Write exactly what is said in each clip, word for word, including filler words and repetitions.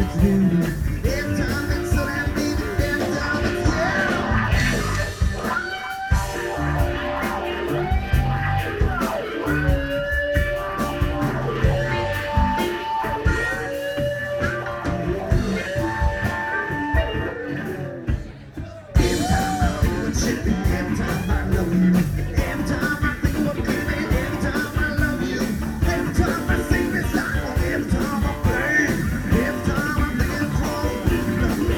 it's you. Every time it's so damn deep, every time it's every time I feel it shipping, every time I love you. Every time I think what could be, every time I love you. Every time I sing this song, every time I play, every time I think it's wrong.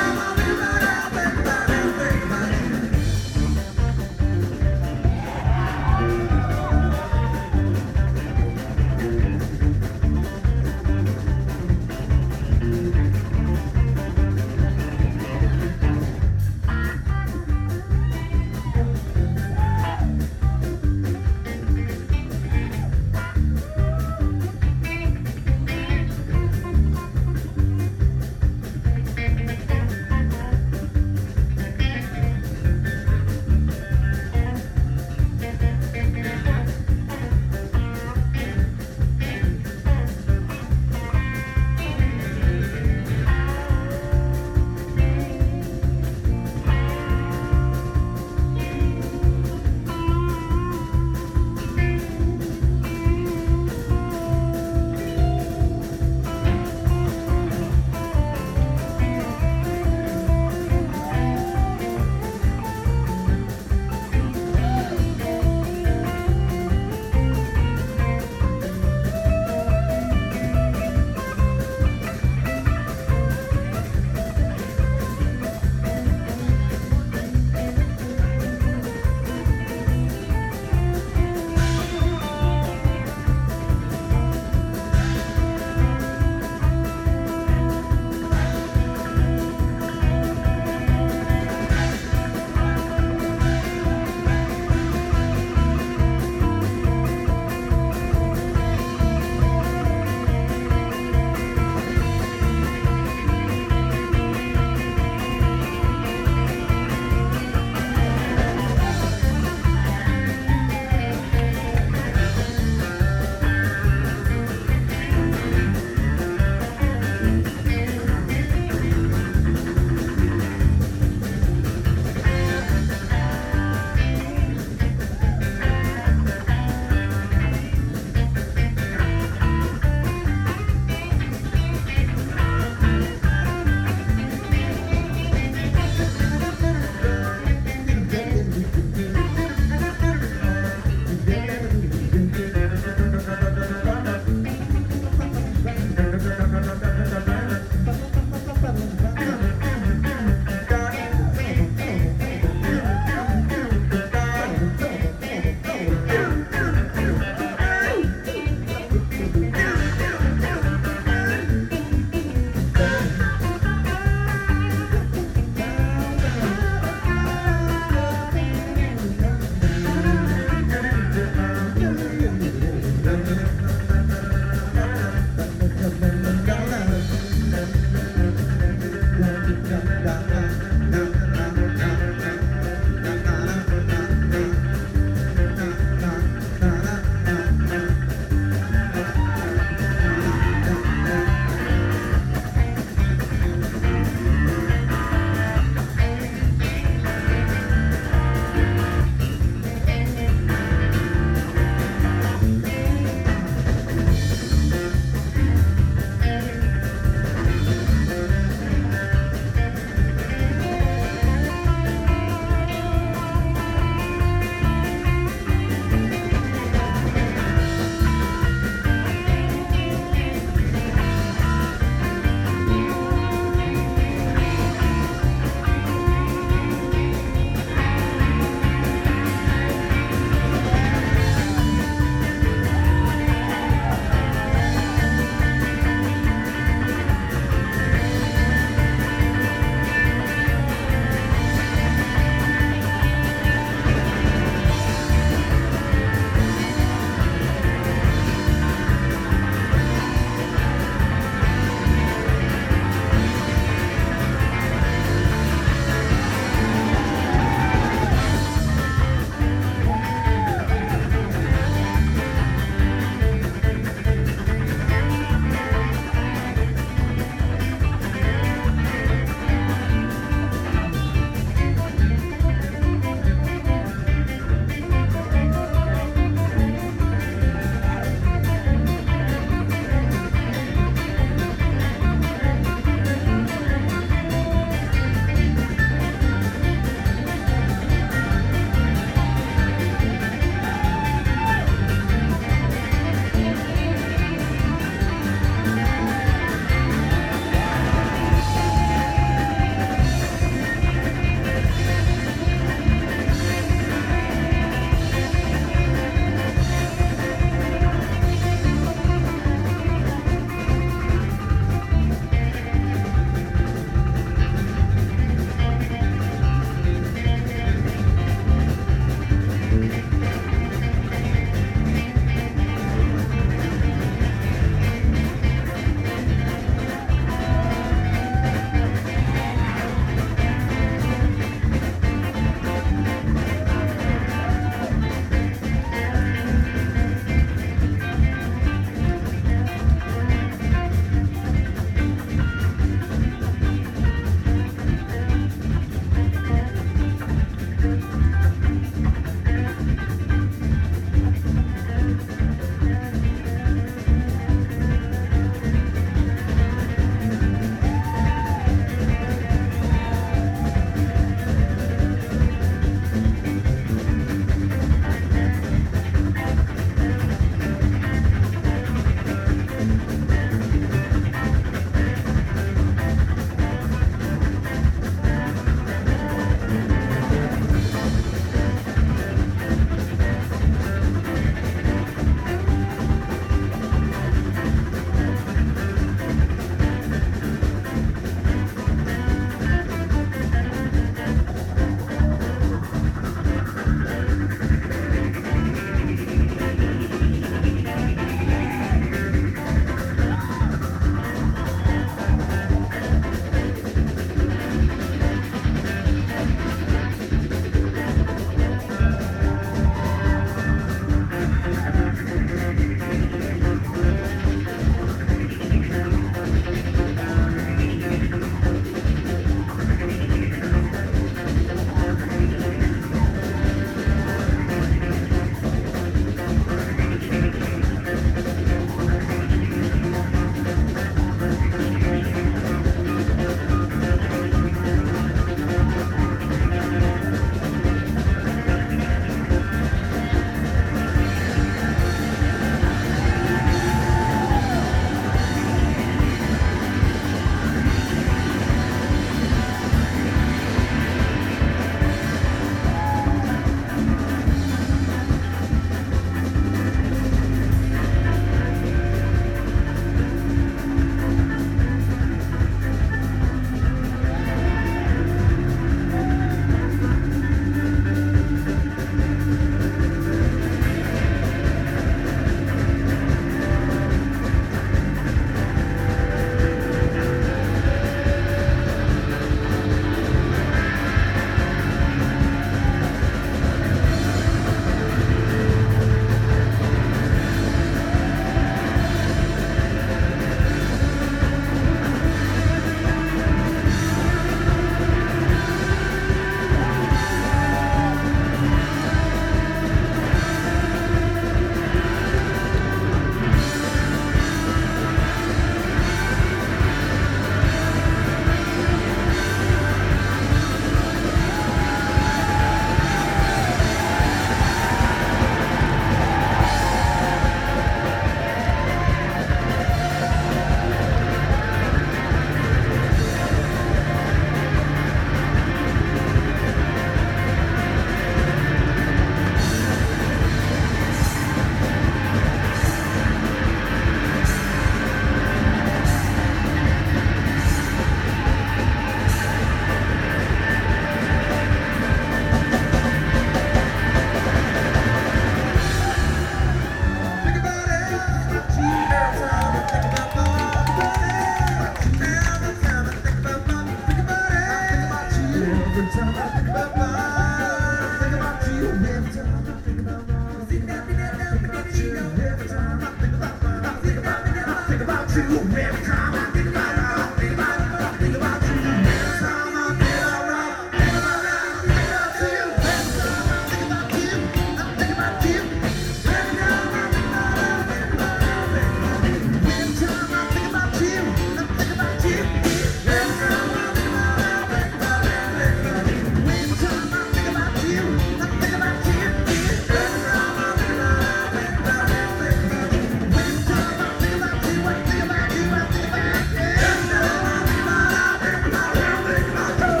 Every time I think about love, I think about you. Every time I think about love, I think about you. Every time I think about love, I think about I think about you. Every time I think about love, I think about I think about you. Every time I think about love, I think about love, I think about you. Every time I think about you, I think about you. Every time I think about love, I think about love, I think about you. Every time I think about you, I think about you. Every time I think about love, I think about love, I think about you. Every time I think about you, I think about you. Every time I think about love, I think about love, I think about you. Every time I think about you, I think about you, I think about you. Every time I think about love, I think about love, I think about you.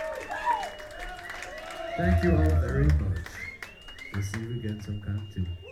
Thank you all very much. We'll see you again sometime too.